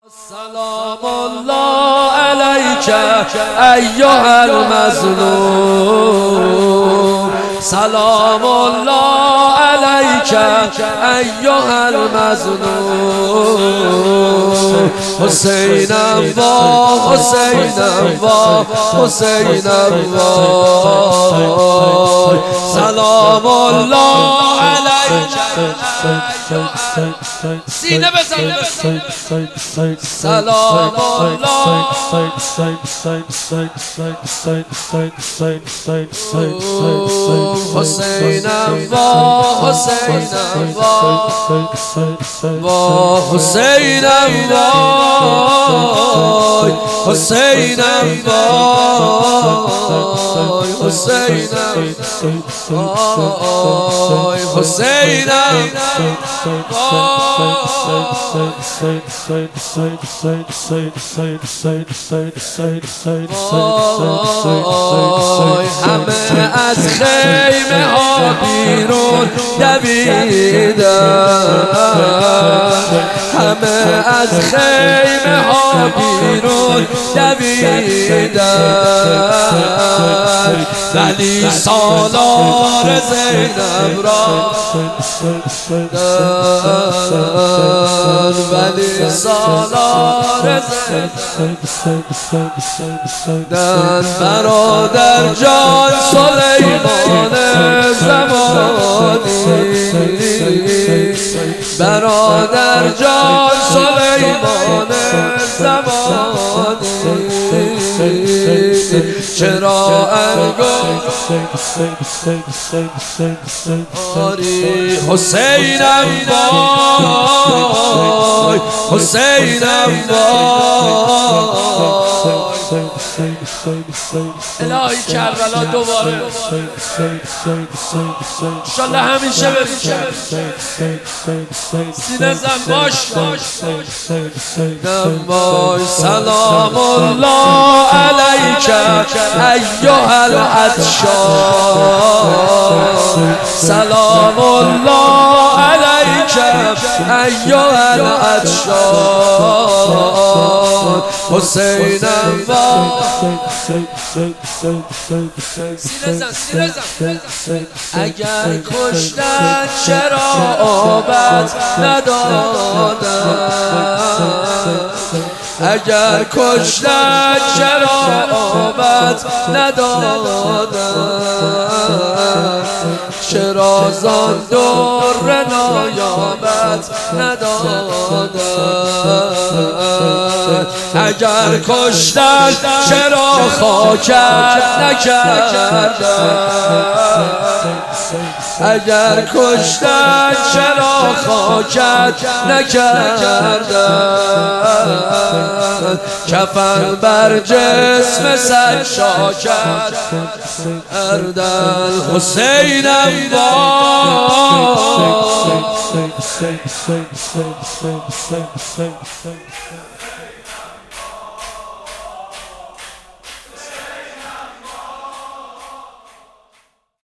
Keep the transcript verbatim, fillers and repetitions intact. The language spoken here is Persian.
سلام الله علیک ایها المظلوم، سلام الله علیک ایها المظلوم. حسینم با حسینم با حسینم با سلام الله علیک. سینه بزن سلام الله حسینم با حسینم با با حسینم با حسینم با حسینم حسینم همه از خیمه ها بیرون دویدن، همه از خیمه ها بیرون دویدن، ولی سالار زینب را ولی سالار زینب برادر جان سلیمان زمانی، برادر جان سلیمان زمانی، چرا انگاری حسینم وای حسینم وای. الهی کربلا دوباره انشالله همیشه ببینم. سینه زن باش باش. سلام الله علیک ایها العطشان، سلام الله علیک ایها العطشان. حسینم با سینه زن سینه زن. اگر کشتن چرا آبت ندادن، اگر کشتن چرا آبت ندادن، چرا زان در نایابت ندادن، اگر کشتن چرا خاکت نکردن، اگر کشتن چرا خاکت نکردن، کفن بر جسم سجاد کردن. حسینم وای